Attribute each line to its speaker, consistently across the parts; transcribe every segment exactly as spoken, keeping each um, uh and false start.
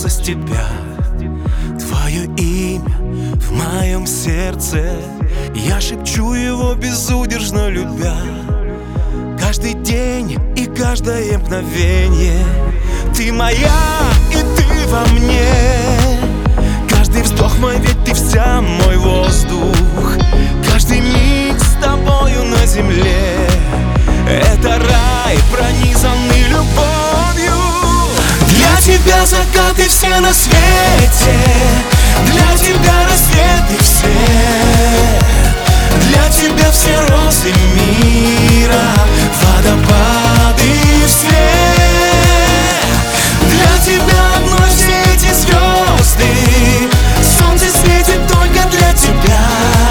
Speaker 1: начался с тебя. Твое имя в моем сердце, я шепчу его, безудержно любя. Каждый день и каждое мгновение ты моя, и ты во мне. Каждый вздох мой, ведь ты вся мой воздух. Каждый миг с тобою на земле — это рай, пронизанный любовью. Для тебя закаты все на свете, для тебя рассветы все, для тебя все розы мира, водопады все. Для тебя одной все эти звезды, солнце светит только для тебя.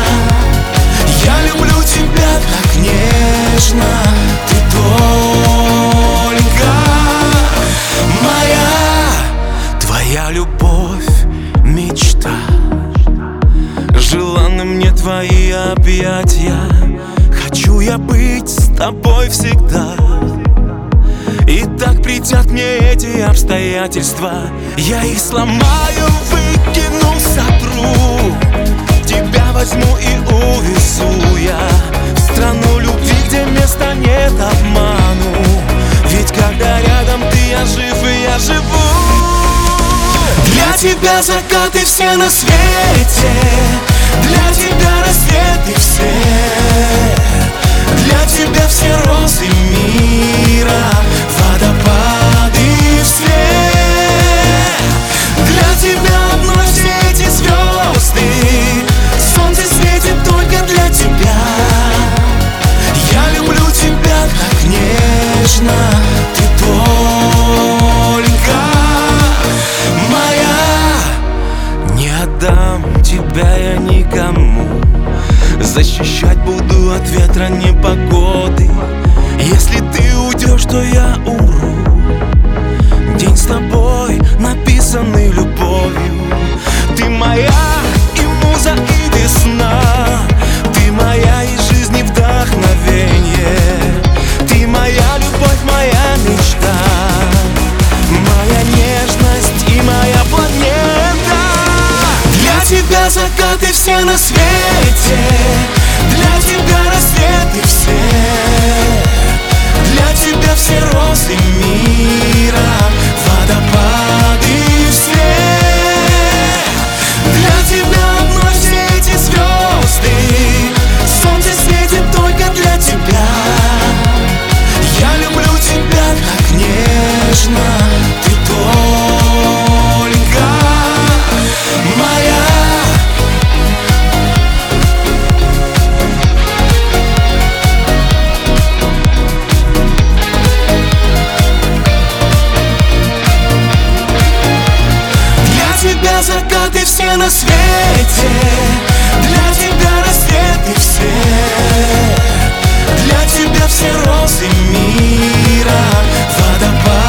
Speaker 1: Я люблю тебя так нежно, ты только моя. Твоя любовь — мечта, желанны мне твои объятия. Хочу я быть с тобой всегда. И так придят мне эти обстоятельства, я их сломаю, выкину, сотру. Тебя возьму и увезу я в страну любви, где места нет обману. Ведь когда рядом ты, я жив и я живу. Для тебя закаты все на свете, для тебя рассветы все, для тебя все розы мира, водопады все. Для тебя одной все эти звезды, солнце светит только для тебя. Я люблю тебя так нежно, ты только моя. Не отдам тебя я никому, защищать буду от ветра непогоды. Если ты уйдешь, то я умру. День с тобой написанный любовью. Ты моя и муза, и весна. Ты моя и жизни вдохновение. Ты моя любовь, моя мечта, моя нежность и моя планета. Для тебя закаты все на свете, для тебя рассветы все, для тебя все розы мира, водопады все. Для тебя одной все эти звезды, солнце светит только для тебя. Я люблю тебя так нежно, ты только моя. Закаты все на свете, для тебя рассветы все, для тебя все розы мира, водопады.